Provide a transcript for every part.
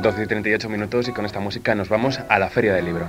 12:38 y con esta música nos vamos a la Feria del Libro.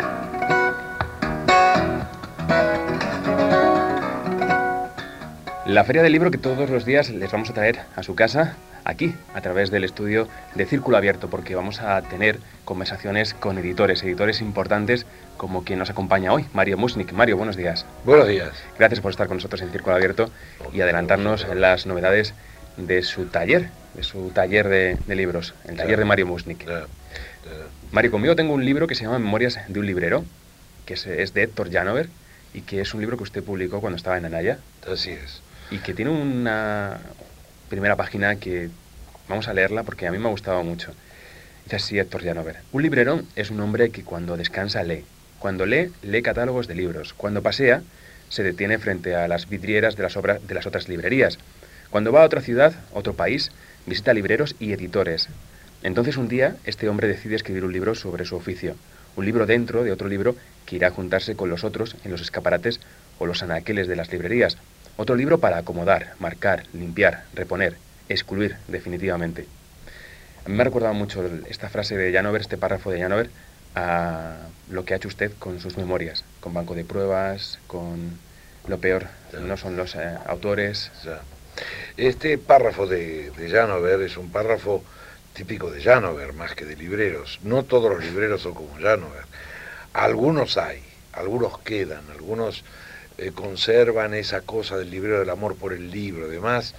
La Feria del Libro que todos los días les vamos a traer a su casa, aquí, a través del estudio de Círculo Abierto, porque vamos a tener conversaciones con editores importantes como quien nos acompaña hoy, Mario Musnik. Mario, buenos días. Buenos días. Gracias por estar con nosotros en Círculo Abierto y adelantarnos las novedades de su taller de libros, el taller de Mario Musnik. Mario, conmigo tengo un libro que se llama Memorias de un librero, que es de Héctor Janover, y que es un libro que usted publicó cuando estaba en Anaya. Así es. Y que tiene una primera página que vamos a leerla porque a mí me ha gustado mucho. Dice así Héctor Janover: un librero es un hombre que cuando descansa lee. Cuando lee catálogos de libros. Cuando pasea, se detiene frente a las vidrieras de las otras librerías. Cuando va a otra ciudad, otro país, visita libreros y editores. Entonces un día, este hombre decide escribir un libro sobre su oficio. Un libro dentro de otro libro que irá a juntarse con los otros en los escaparates o los anaqueles de las librerías. Otro libro para acomodar, marcar, limpiar, reponer, excluir definitivamente. A mí me ha recordado mucho esta frase de Janover, este párrafo de Janover, a lo que ha hecho usted con sus memorias, con banco de pruebas, con lo peor, no son los autores. Este párrafo de Janover es un párrafo típico de Janover, más que de libreros. No todos los libreros son como Janover. Algunos hay, algunos quedan, algunos conservan esa cosa del librero, del amor por el libro. Además,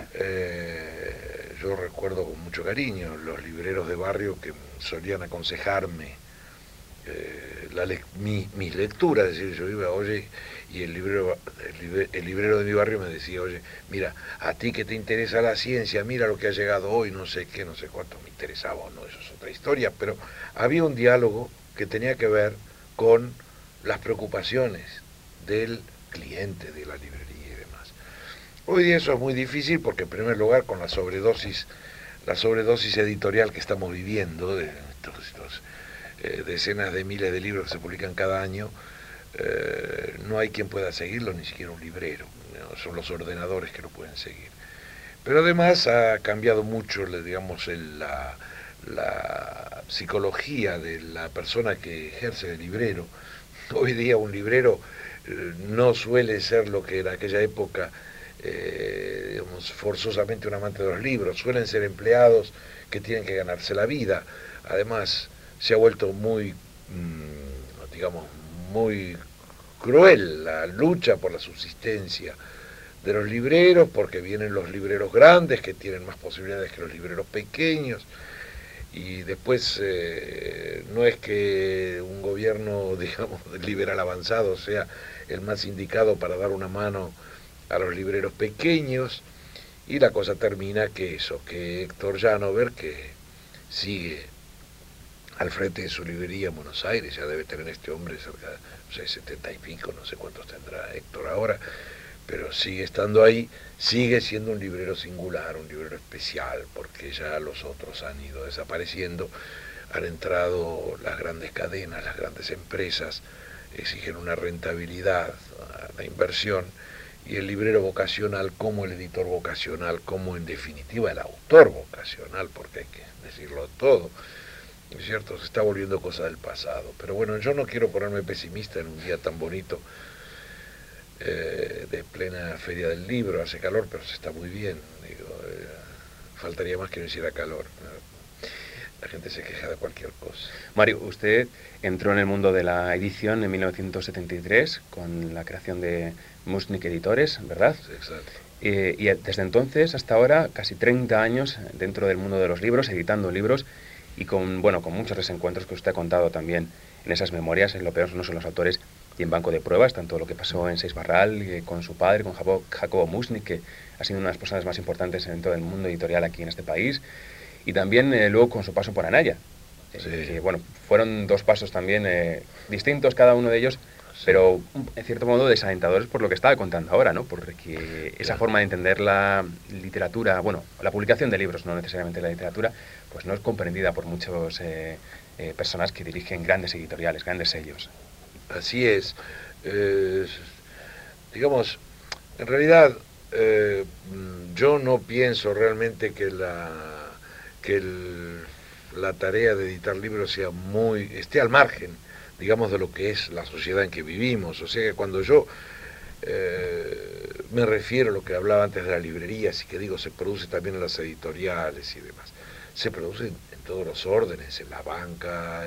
yo recuerdo con mucho cariño los libreros de barrio que solían aconsejarme mis lecturas, es decir, yo iba, oye, y el librero de mi barrio me decía, oye, mira, a ti que te interesa la ciencia, mira lo que ha llegado hoy, no sé qué, no sé cuánto me interesaba o no, eso es otra historia, pero había un diálogo que tenía que ver con las preocupaciones del cliente de la librería y demás. Hoy día eso es muy difícil porque, en primer lugar, con la sobredosis editorial que estamos viviendo, de estos decenas de miles de libros que se publican cada año, no hay quien pueda seguirlo, ni siquiera un librero, ¿no? Son los ordenadores que lo pueden seguir. Pero además ha cambiado mucho, digamos, la psicología de la persona que ejerce de librero. Hoy día un librero no suele ser lo que en aquella época, digamos, forzosamente un amante de los libros. Suelen ser empleados que tienen que ganarse la vida. Además, se ha vuelto muy, digamos, muy cruel la lucha por la subsistencia de los libreros, porque vienen los libreros grandes que tienen más posibilidades que los libreros pequeños, y después no es que un gobierno, digamos, liberal avanzado sea el más indicado para dar una mano a los libreros pequeños, y la cosa termina que Héctor Janover, que sigue al frente de su librería en Buenos Aires, ya debe tener este hombre cerca de 70 y pico, no sé cuántos tendrá Héctor ahora, pero sigue estando ahí, sigue siendo un librero singular, un librero especial, porque ya los otros han ido desapareciendo, han entrado las grandes cadenas, las grandes empresas, exigen una rentabilidad a la inversión, y el librero vocacional, como el editor vocacional, como en definitiva el autor vocacional, porque hay que decirlo todo, es cierto, se está volviendo cosa del pasado. Pero bueno, yo no quiero ponerme pesimista en un día tan bonito, de plena Feria del Libro. Hace calor, pero se está muy bien. Digo, faltaría más que no hiciera calor. La gente se queja de cualquier cosa. Mario, usted entró en el mundo de la edición en 1973 con la creación de Musnik Editores, ¿verdad? Sí, exacto. Y desde entonces hasta ahora, casi 30 años dentro del mundo de los libros, editando libros, y con muchos desencuentros que usted ha contado también en esas memorias, en lo peor no son los autores, y en banco de pruebas, tanto lo que pasó en Seis Barral, con su padre, con Jacobo Musnik, que ha sido una de las personas más importantes dentro del mundo editorial aquí en este país, y también luego con su paso por Anaya, Sí. que fueron dos pasos también distintos cada uno de ellos, sí, pero en cierto modo desalentadores por lo que estaba contando ahora, ¿no? Porque esa forma de entender la literatura, la publicación de libros, no necesariamente la literatura, pues no es comprendida por muchas personas que dirigen grandes editoriales, grandes sellos. Así es. Digamos, en realidad, yo no pienso realmente que el la tarea de editar libros esté al margen, digamos, de lo que es la sociedad en que vivimos. O sea que cuando yo me refiero a lo que hablaba antes de las librerías y que digo, se produce también en las editoriales y demás, se produce en todos los órdenes, en la banca,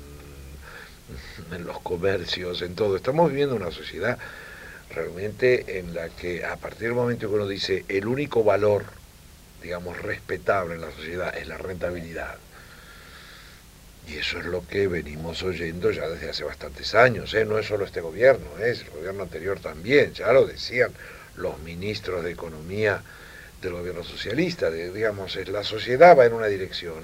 en los comercios, en todo. Estamos viviendo una sociedad realmente en la que a partir del momento que uno dice el único valor, digamos, respetable en la sociedad es la rentabilidad. Y eso es lo que venimos oyendo ya desde hace bastantes años, ¿eh? No es solo este gobierno, es el gobierno anterior también, ya lo decían los ministros de Economía del gobierno socialista, digamos, la sociedad va en una dirección.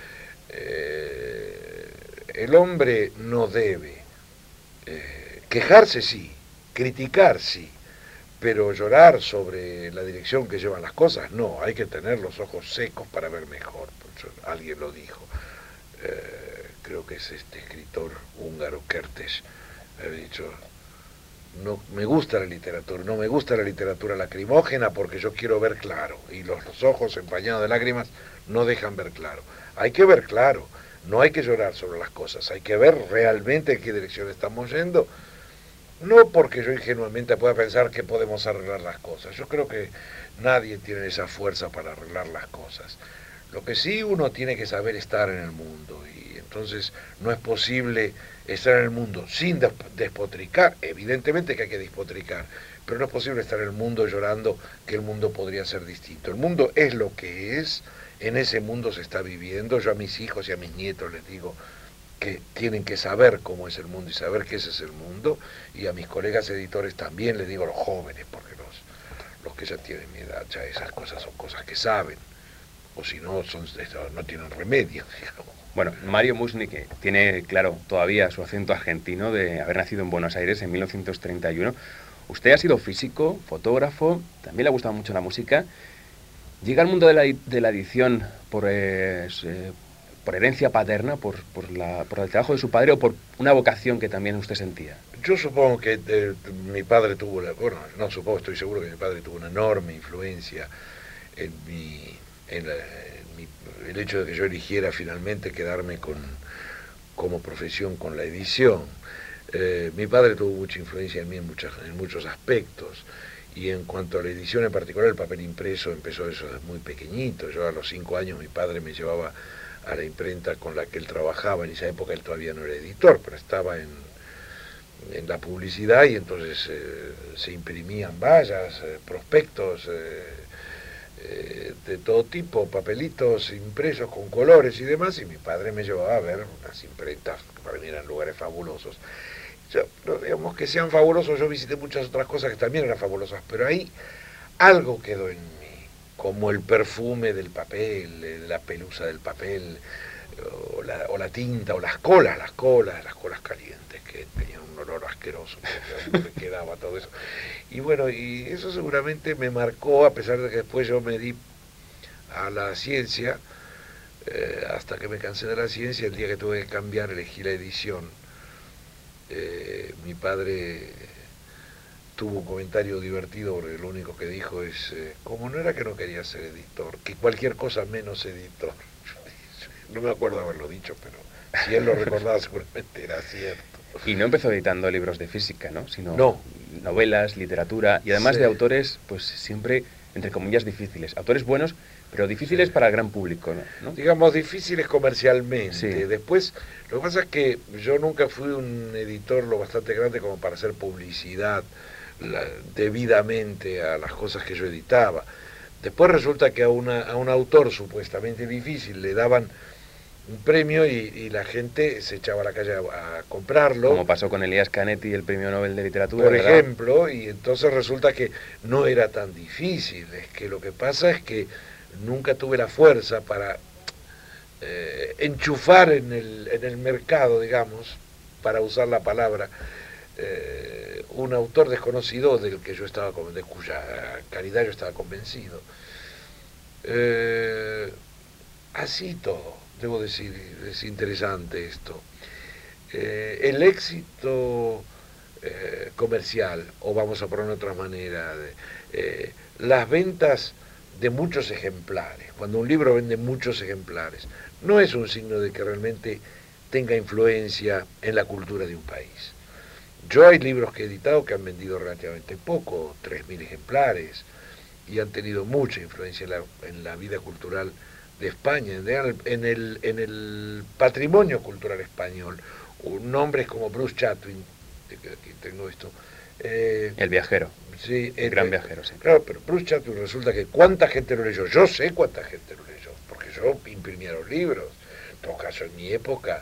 El hombre no debe quejarse, sí, criticar, sí, pero llorar sobre la dirección que llevan las cosas, no, hay que tener los ojos secos para ver mejor. Alguien lo dijo, creo que es este escritor húngaro, Kertész, ha dicho, no me gusta la literatura, no me gusta la literatura lacrimógena porque yo quiero ver claro, y los ojos empañados de lágrimas no dejan ver claro. Hay que ver claro, no hay que llorar sobre las cosas, hay que ver realmente en qué dirección estamos yendo. No porque yo ingenuamente pueda pensar que podemos arreglar las cosas. Yo creo que nadie tiene esa fuerza para arreglar las cosas. Lo que sí uno tiene que saber estar en el mundo, y entonces no es posible estar en el mundo sin despotricar. Evidentemente que hay que despotricar, pero no es posible estar en el mundo llorando que el mundo podría ser distinto. El mundo es lo que es, en ese mundo se está viviendo. Yo a mis hijos y a mis nietos les digo que tienen que saber cómo es el mundo y saber que ese es el mundo, y a mis colegas editores también les digo, a los jóvenes, porque los que ya tienen mi edad, ya esas cosas son cosas que saben, o si no, no tienen remedio, digamos. Bueno, Mario Musnik tiene, claro, todavía su acento argentino de haber nacido en Buenos Aires en 1931. Usted ha sido físico, fotógrafo, también le ha gustado mucho la música. Llega al mundo de la edición por herencia paterna, por el trabajo de su padre, o por una vocación que también usted sentía. Yo supongo que mi padre tuvo, no supongo, estoy seguro que mi padre tuvo una enorme influencia en el hecho de que yo eligiera finalmente quedarme como profesión con la edición. Mi padre tuvo mucha influencia en mí en muchos aspectos, y en cuanto a la edición en particular, el papel impreso empezó eso desde muy pequeñito. Yo a los 5 años mi padre me llevaba a la imprenta con la que él trabajaba. En esa época él todavía no era editor, pero estaba en la publicidad, y entonces se imprimían vallas, prospectos de todo tipo, papelitos impresos con colores y demás, y mi padre me llevaba a ver unas imprentas que para mí eran lugares fabulosos. No digamos que sean fabulosos, yo visité muchas otras cosas que también eran fabulosas, pero ahí algo quedó en mí, como el perfume del papel, la pelusa del papel, o la tinta, o las colas calientes, que tenían un olor asqueroso, que me quedaba todo eso. Y bueno, y eso seguramente me marcó, a pesar de que después yo me di a la ciencia, hasta que me cansé de la ciencia. El día que tuve que cambiar, elegí la edición. Mi padre tuvo un comentario divertido, porque lo único que dijo es, como no era que no quería ser editor, que cualquier cosa menos editor. No me acuerdo haberlo dicho, pero si él lo recordaba seguramente era cierto. Y no empezó editando libros de física, ¿no? Sino no. Novelas, literatura, y además sí. de autores, pues siempre, entre comillas, difíciles. Autores buenos, pero difíciles para el gran público, ¿no? Digamos, difíciles comercialmente. Sí. Después, lo que pasa es que yo nunca fui un editor lo bastante grande como para hacer publicidad debidamente a las cosas que yo editaba. Después resulta que a un autor supuestamente difícil le daban un premio y la gente se echaba a la calle a comprarlo. Como pasó con Elías Canetti, el premio Nobel de Literatura. Por ¿verdad? ejemplo, y entonces resulta que no era tan difícil. Es que lo que pasa es que nunca tuve la fuerza para enchufar en el mercado, digamos, para usar la palabra, un autor desconocido de cuya calidad yo estaba convencido. Así todo, debo decir, es interesante esto. El éxito comercial, o vamos a ponerlo de otra manera, las ventas de muchos ejemplares. Cuando un libro vende muchos ejemplares, no es un signo de que realmente tenga influencia en la cultura de un país. Yo hay libros que he editado que han vendido relativamente poco, 3.000 ejemplares, y han tenido mucha influencia en la vida cultural de España, en el patrimonio cultural español. Nombres como Bruce Chatwin, aquí tengo esto. El viajero. Sí, el gran viajero, sí. Claro, pero Bruce Chatwin resulta que ¿cuánta gente lo leyó? Yo sé cuánta gente lo leyó, porque yo imprimía los libros. En todo caso, en mi época,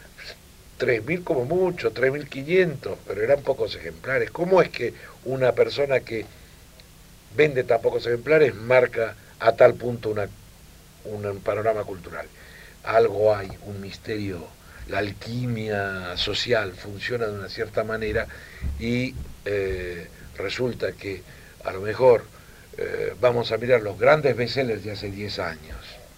3.000 como mucho, 3.500, pero eran pocos ejemplares. ¿Cómo es que una persona que vende tan pocos ejemplares marca a tal punto un panorama cultural? Algo hay, un misterio. La alquimia social funciona de una cierta manera y resulta que a lo mejor vamos a mirar los grandes bestsellers de hace 10 años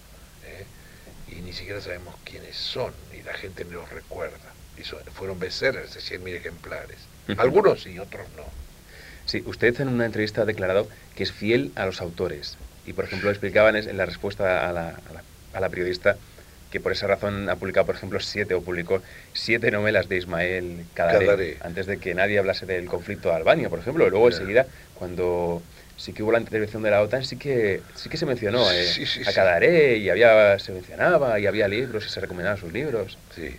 y ni siquiera sabemos quiénes son y la gente no los recuerda. Y fueron bestsellers de 100.000 ejemplares. Algunos sí, otros no. Sí, usted en una entrevista ha declarado que es fiel a los autores. Y, por ejemplo, explicaban en la respuesta a la periodista que por esa razón ha publicado, por ejemplo, publicó 7 novelas de Ismael Cadaré, antes de que nadie hablase del conflicto de Albania, por ejemplo. Luego, enseguida, cuando sí que hubo la intervención de la OTAN, sí que se mencionó a Cadaré, y se mencionaba, y había libros, y se recomendaban sus libros. Sí.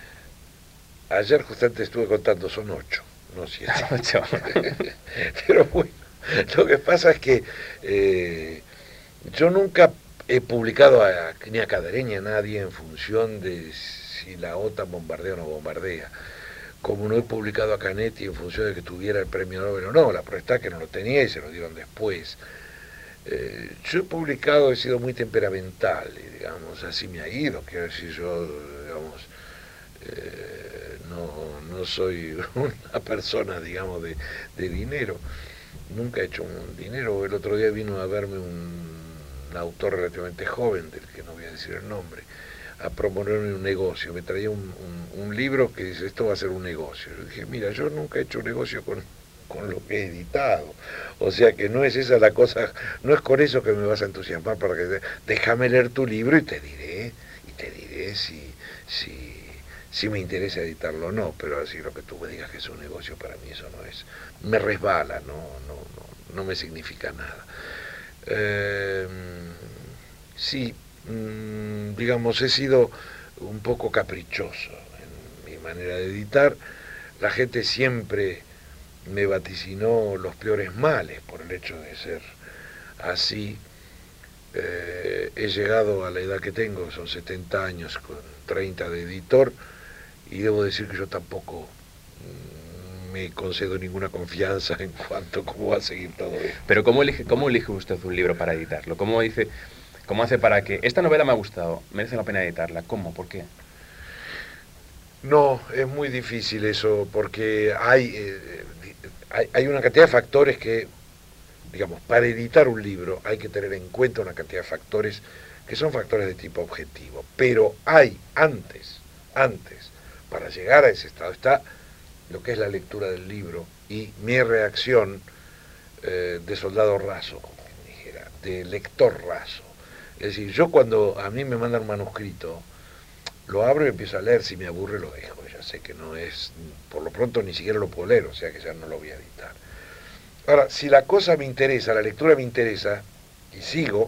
Ayer justamente estuve contando, son 8, no 7. 8. Pero bueno, lo que pasa es que yo nunca he publicado ni a Cadaré ni a nadie en función de si la OTAN bombardea o no bombardea. Como no he publicado a Canetti en función de que tuviera el premio Nobel o no, la prueba está que no lo tenía y se lo dieron después. Yo he publicado, he sido muy temperamental, y, digamos, así me ha ido, quiero decir, yo, digamos, no soy una persona, digamos, de dinero. Nunca he hecho un dinero. El otro día vino a verme un autor relativamente joven, del que no voy a decir el nombre, a proponerme un negocio. Me traía un libro que dice, esto va a ser un negocio. Yo dije, mira, yo nunca he hecho un negocio con lo que he editado. O sea que no es esa la cosa, no es con eso que me vas a entusiasmar para que déjame leer tu libro y te diré si me interesa editarlo o no, pero así lo que tú me digas que es un negocio, para mí eso no es, me resbala, no me significa nada. Sí, digamos, he sido un poco caprichoso en mi manera de editar. La gente siempre me vaticinó los peores males por el hecho de ser así. He llegado a la edad que tengo, son 70 años, con 30 de editor, y debo decir que yo tampoco me concedo ninguna confianza en cuanto a cómo va a seguir todo esto. Pero ¿cómo elige usted un libro para editarlo? ¿Cómo hace para que esta novela me ha gustado, merece la pena editarla? ¿Cómo? ¿Por qué? No, es muy difícil eso, porque hay una cantidad de factores que, digamos, para editar un libro hay que tener en cuenta una cantidad de factores que son factores de tipo objetivo. Pero hay antes, para llegar a ese estado, está lo que es la lectura del libro y mi reacción de soldado raso, como quien dijera, de lector raso. Es decir, yo cuando a mí me mandan un manuscrito, lo abro y empiezo a leer, si me aburre lo dejo, ya sé que no es, por lo pronto ni siquiera lo puedo leer, o sea que ya no lo voy a editar. Ahora, si la cosa me interesa, la lectura me interesa, y sigo,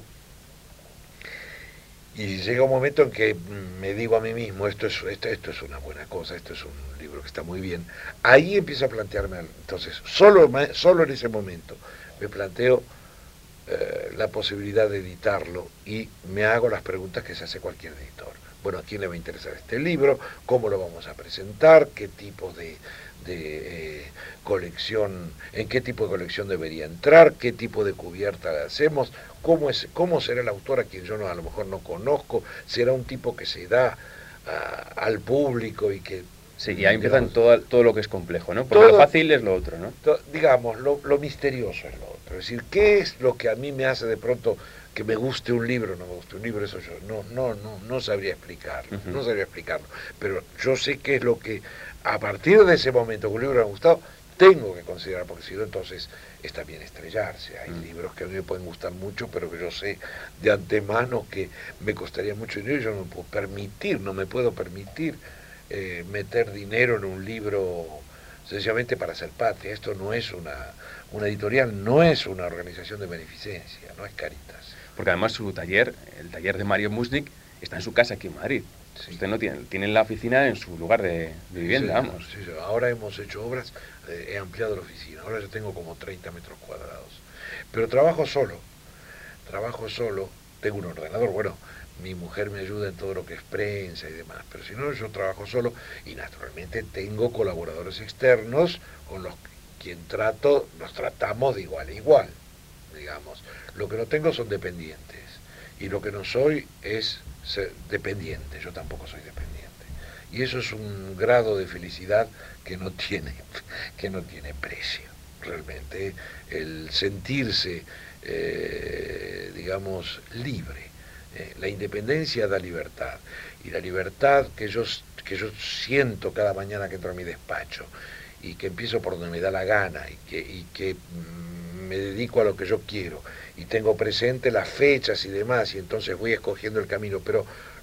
y llega un momento en que me digo a mí mismo, esto es una buena cosa, esto es un libro que está muy bien, ahí empiezo a plantearme, entonces, solo en ese momento me planteo la posibilidad de editarlo y me hago las preguntas que se hace cualquier editor. Bueno, ¿a quién le va a interesar este libro? ¿Cómo lo vamos a presentar? ¿Qué tipo de colección, en qué tipo de colección debería entrar? ¿Qué tipo de cubierta le hacemos? ¿Cómo será el autor a quien yo a lo mejor no conozco? ¿Será un tipo que se da al público y que... Sí, y ahí empiezan todo lo que es complejo, ¿no? Porque lo fácil es lo otro, ¿no? Digamos, lo misterioso es lo otro. Es decir, ¿qué es lo que a mí me hace de pronto que me guste un libro o no me guste un libro? Eso yo no sabría explicarlo, no sabría explicarlo. Pero yo sé qué es lo que, a partir de ese momento que un libro me ha gustado, tengo que considerar, porque si no, entonces es también estrellarse. Hay libros que a mí me pueden gustar mucho, pero que yo sé de antemano que me costaría mucho dinero y yo no me puedo permitir meter dinero en un libro sencillamente para hacer patria. Esto no es una editorial, no es una organización de beneficencia, no es Caritas. Porque además su taller, el taller de Mario Musnik, está en su casa aquí en Madrid. Sí. Usted no tiene la oficina en su lugar de vivienda, sí, vamos. Sí, sí. Ahora hemos hecho obras, he ampliado la oficina, ahora yo tengo como 30 metros cuadrados. Pero trabajo solo, tengo un ordenador, bueno, mi mujer me ayuda en todo lo que es prensa y demás, pero si no, yo trabajo solo y naturalmente tengo colaboradores externos con los quien nos tratamos de igual a igual, digamos. Lo que no tengo son dependientes y lo que no soy es ser dependiente, yo tampoco soy dependiente. Y eso es un grado de felicidad que no tiene precio, realmente, el sentirse, digamos, libre. La independencia da libertad, y la libertad que yo siento cada mañana que entro a mi despacho, y que empiezo por donde me da la gana, y que me dedico a lo que yo quiero, y tengo presente las fechas y demás, y entonces voy escogiendo el camino, pero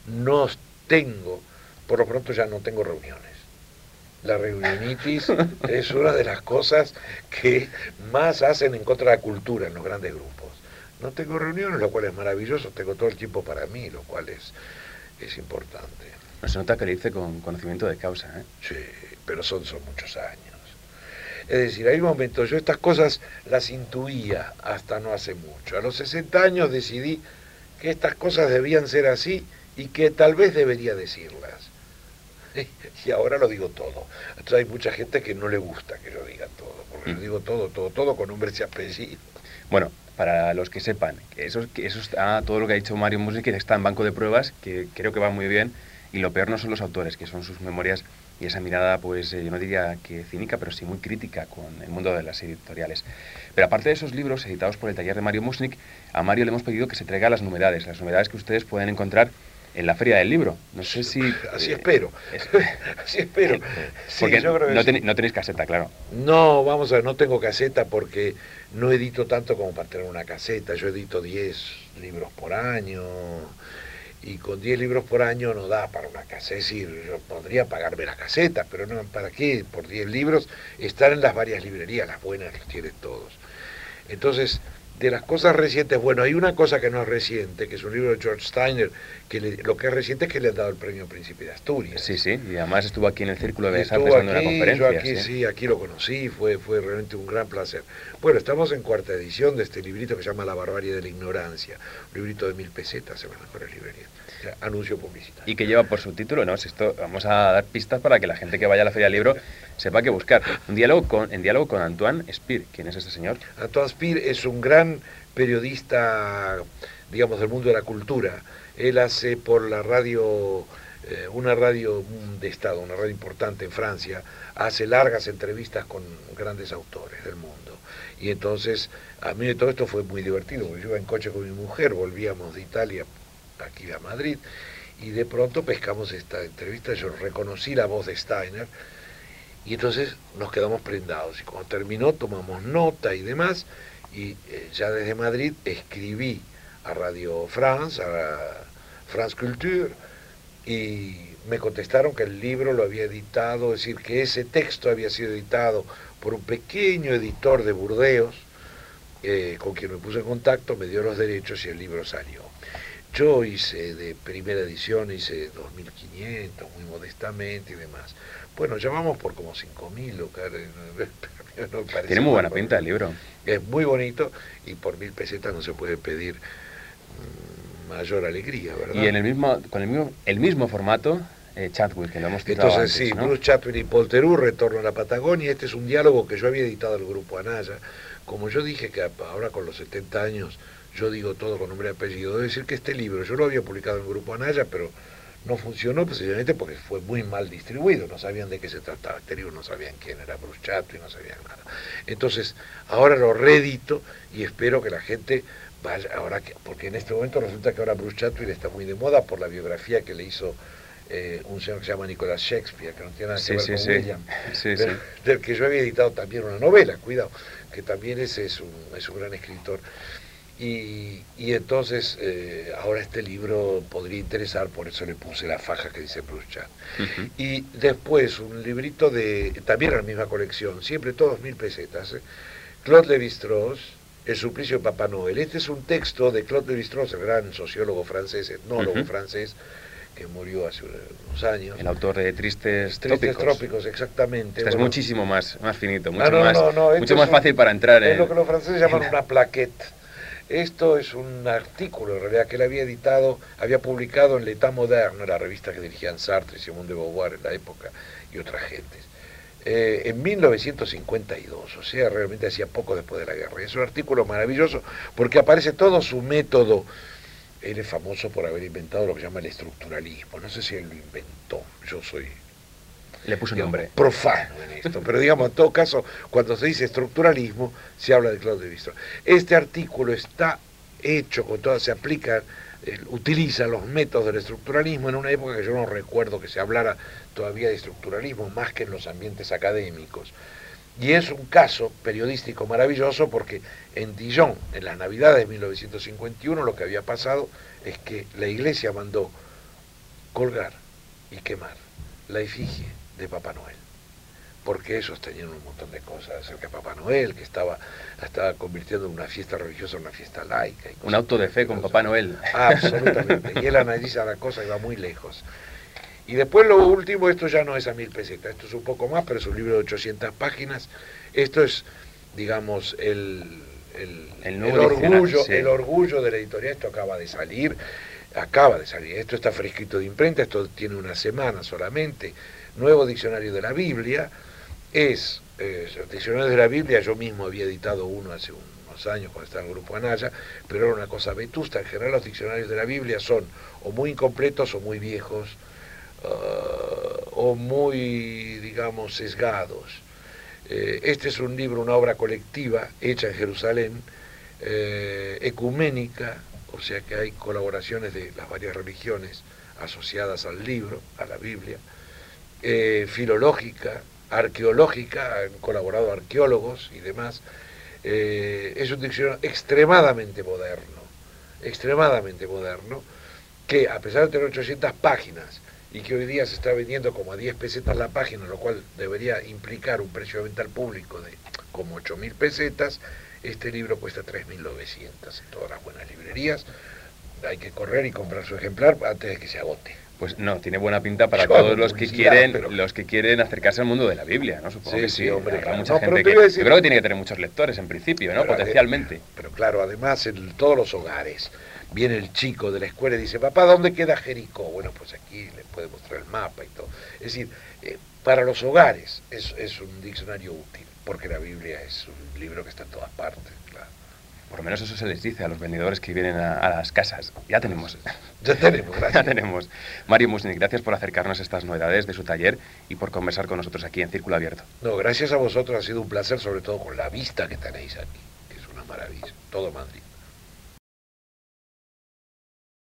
por lo pronto ya no tengo reuniones. La reunionitis es una de las cosas que más hacen en contra de la cultura en los grandes grupos. No tengo reuniones, lo cual es maravilloso, tengo todo el tiempo para mí, lo cual es importante. No se nota que le dice con conocimiento de causa, ¿eh? Sí, pero son muchos años. Es decir, hay momentos, yo estas cosas las intuía hasta no hace mucho. A los 60 años decidí que estas cosas debían ser así y que tal vez debería decirlas. Y ahora lo digo todo. Entonces hay mucha gente que no le gusta que yo diga todo, porque yo digo todo con nombres y apellidos. Bueno, para los que sepan, eso está, todo lo que ha dicho Mario Musnik está en banco de pruebas, que creo que va muy bien, y lo peor no son los autores, que son sus memorias y esa mirada, pues yo no diría que cínica, pero sí muy crítica con el mundo de las editoriales. Pero aparte de esos libros editados por el taller de Mario Musnik, a Mario le hemos pedido que se traiga las novedades que ustedes pueden encontrar en la Feria del Libro. No sé si... Así espero. Así espero. Sí, porque yo creo que no tenéis caseta, claro. No, vamos a ver, no tengo caseta porque no edito tanto como para tener una caseta. Yo edito 10 libros por año y con 10 libros por año no da para una caseta. Es decir, yo podría pagarme la caseta, pero no, ¿para qué? Por 10 libros estar en las varias librerías, las buenas los tienen todos. Entonces, de las cosas recientes, bueno, hay una cosa que no es reciente, que es un libro de George Steiner, que lo que es reciente es que le han dado el premio Príncipe de Asturias. Sí, sí, y además estuvo aquí en el Círculo de Bellas Artes dando una conferencia. Yo aquí, sí, aquí lo conocí, fue realmente un gran placer. Bueno, estamos en cuarta edición de este librito que se llama La barbarie de la ignorancia, un librito de 1000 pesetas en las mejores librerías. Anuncio publicitario. Y que lleva por subtítulo, ¿no? Esto, vamos a dar pistas para que la gente que vaya a la Feria del Libro sepa qué buscar. En diálogo con Antoine Spir. ¿Quién es este señor? Antoine Spir es un gran periodista, digamos, del mundo de la cultura. Él hace por la radio, una radio de Estado, una radio importante en Francia, hace largas entrevistas con grandes autores del mundo. Y entonces, a mí de todo esto fue muy divertido, porque yo iba en coche con mi mujer, volvíamos de Italia aquí a Madrid, y de pronto pescamos esta entrevista, yo reconocí la voz de Steiner, y entonces nos quedamos prendados, y cuando terminó tomamos nota y demás, y ya desde Madrid escribí a Radio France, a France Culture, y me contestaron que el libro lo había editado, es decir, que ese texto había sido editado por un pequeño editor de Burdeos, con quien me puse en contacto, me dio los derechos y el libro salió. Yo hice de primera edición, hice 2.500, muy modestamente y demás. Bueno, ya vamos por como 5.000, no tiene muy buena pinta el libro. Es muy bonito y por 1000 pesetas no se puede pedir mayor alegría, ¿verdad? Y con el mismo formato, Chatwin, que lo hemos citado Entonces antes, sí, ¿no? Bruce Chatwin y Paul Theroux, Retorno a la Patagonia. Este es un diálogo que yo había editado al Grupo Anaya. Como yo dije que ahora con los 70 años yo digo todo con nombre y apellido, debo decir que este libro yo lo había publicado en el Grupo Anaya, pero no funcionó precisamente porque fue muy mal distribuido, no sabían de qué se trataba, este libro no sabían quién era Bruce Chatwin, no sabían nada. Entonces, ahora lo reedito y espero que la gente vaya, porque en este momento resulta que ahora Bruce Chatwin está muy de moda por la biografía que le hizo un señor que se llama Nicholas Shakespeare, que no tiene nada que ver con sí. William, Sí, pero, sí. del que yo había editado también una novela, cuidado, que también ese es un gran escritor. Y entonces ahora este libro podría interesar, por eso le puse la faja que dice Bruce Chan. Ujú. Y después un librito también en la misma colección, siempre todos 1000 pesetas, Claude Lévi-Strauss, El suplicio de Papá Noel. Este es un texto de Claude Lévi-Strauss, el gran sociólogo francés, etnólogo francés, que murió hace unos años. El autor de Tristes Tristes Trópicos. Trópicos, exactamente. Este es muchísimo más finito, mucho no, más, no, mucho más fácil para entrar es en... lo que los franceses llaman una plaquette. Esto es un artículo, en realidad, que él había editado, había publicado en L'État Moderne, la revista que dirigían Sartre y Simone de Beauvoir en la época, y otras gentes, en 1952, o sea, realmente hacía poco después de la guerra. Es un artículo maravilloso porque aparece todo su método. Él es famoso por haber inventado lo que se llama el estructuralismo. No sé si él lo inventó, yo soy... Le puso un digamos, nombre. profano en esto, pero digamos, en todo caso, cuando se dice estructuralismo, se habla de Claude Lévi-Strauss. Este artículo está hecho con todas, se aplica, utiliza los métodos del estructuralismo en una época que yo no recuerdo que se hablara todavía de estructuralismo, más que en los ambientes académicos. Y es un caso periodístico maravilloso porque en Dijon, en las Navidades de 1951, lo que había pasado es que la iglesia mandó colgar y quemar la efigie de Papá Noel, porque ellos tenían un montón de cosas acerca de Papá Noel, que la estaba convirtiendo en una fiesta religiosa en una fiesta laica. Y Un auto de fe con Papá Noel. Absolutamente, y él analiza la cosa y va muy lejos. Y después lo último, esto ya no es a 1000 pesetas, esto es un poco más, pero es un libro de 800 páginas. Esto es, digamos, el orgullo, sí. El orgullo de la editorial. Esto acaba de salir, esto está fresquito de imprenta, esto tiene una semana solamente. Nuevo diccionario de la Biblia, el diccionario de la Biblia, yo mismo había editado uno hace unos años cuando estaba en el Grupo Anaya, pero era una cosa vetusta. En general los diccionarios de la Biblia son o muy incompletos o muy viejos, o muy, digamos, sesgados. Este es un libro, una obra colectiva hecha en Jerusalén, ecuménica, o sea que hay colaboraciones de las varias religiones asociadas al libro, a la Biblia, filológica, arqueológica, han colaborado arqueólogos y demás. Es un diccionario extremadamente moderno, que a pesar de tener 800 páginas y que hoy día se está vendiendo como a 10 pesetas la página, lo cual debería implicar un precio de venta al público de como 8000 pesetas, este libro cuesta 3900 en todas las buenas librerías. Hay que correr y comprar su ejemplar antes de que se agote. Pues no, tiene buena pinta para Yo todos hago los que publicidad, quieren acercarse al mundo de la Biblia, ¿no? Supongo que sí, hombre, habrá claro. mucha No, pero gente te que... iba a decir- Yo creo que tiene que tener muchos lectores en principio, ¿no? Pero, Potencialmente. Pero claro, además en todos los hogares viene el chico de la escuela y dice, papá, ¿dónde queda Jericó? Bueno, pues aquí le puede mostrar el mapa y todo. Es decir, para los hogares es un diccionario útil, porque la Biblia es un libro que está en todas partes, claro. Por lo menos eso se les dice a los vendedores que vienen a las casas. Ya tenemos. Ya tenemos, gracias. Ya tenemos. Mario Musnik, gracias por acercarnos a estas novedades de su taller y por conversar con nosotros aquí en Círculo Abierto. No, gracias a vosotros, ha sido un placer, sobre todo con la vista que tenéis aquí, que es una maravilla, todo Madrid.